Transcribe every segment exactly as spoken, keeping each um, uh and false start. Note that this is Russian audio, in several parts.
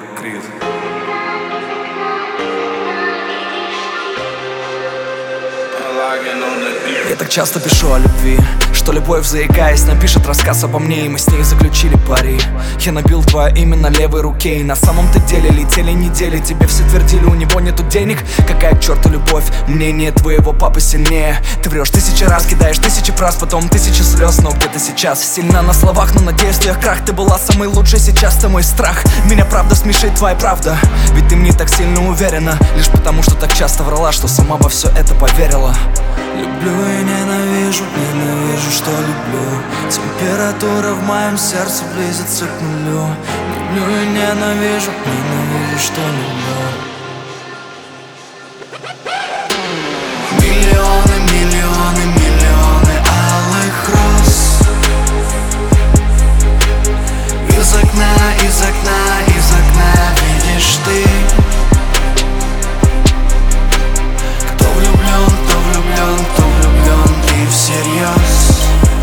Крид. Я так часто пишу о любви, что любовь, заикаясь, напишет рассказ обо мне, и мы с ней заключили пари. Я набил твое имя на левой руке, и на самом-то деле летели недели. Тебе все твердили, у него нету денег. Какая к черту любовь, мнение твоего папы сильнее. Ты врешь тысячи раз, кидаешь тысячи фраз, потом тысячи слез. Но где ты сейчас? Сильна на словах, но на действиях крах. Ты была самой лучшей, сейчас ты мой страх. Меня правда смешит, твоя правда. Ведь ты мне так сильно уверена, лишь потому, что так часто врала, что сама во все это поверила. Люблю и ненавижу, ненавижу, что люблю. Температура в моем сердце близится к нулю. Люблю и ненавижу, ненавижу, что люблю. Миллионы, миллионы, миллионы алых роз. Из окна, из окна, из окна видишь ты. Кто влюблен, кто влюблен, кто влюблен и всерьез.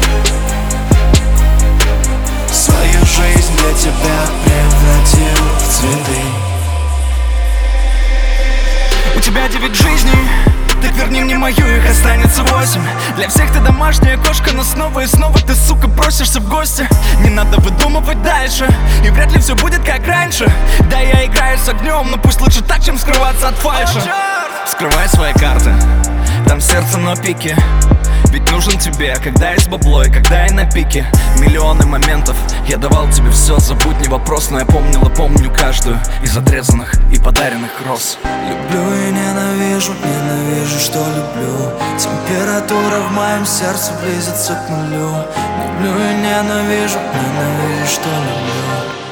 Свою жизнь для тебя превратил в цветы. У тебя девять жизней, так верни мне мою, их останется восемь. Для всех ты домашняя кошка, но снова и снова ты, сука, просишься в гости. Не надо выдумывать дальше, и вряд ли все будет как раньше. Да, я играю с огнем, но пусть лучше так, чем скрываться от фальши. Вскрывай свои карты, там сердце на пике. Ведь нужен тебе, когда есть бабло и когда я на пике. Миллионы моментов, я давал тебе все, забудь, не вопрос. Но я помнила, помню каждую из отрезанных и подаренных роз. Люблю и ненавижу, ненавижу, что люблю. Температура в моем сердце близится к нулю. Люблю и ненавижу, ненавижу, что люблю.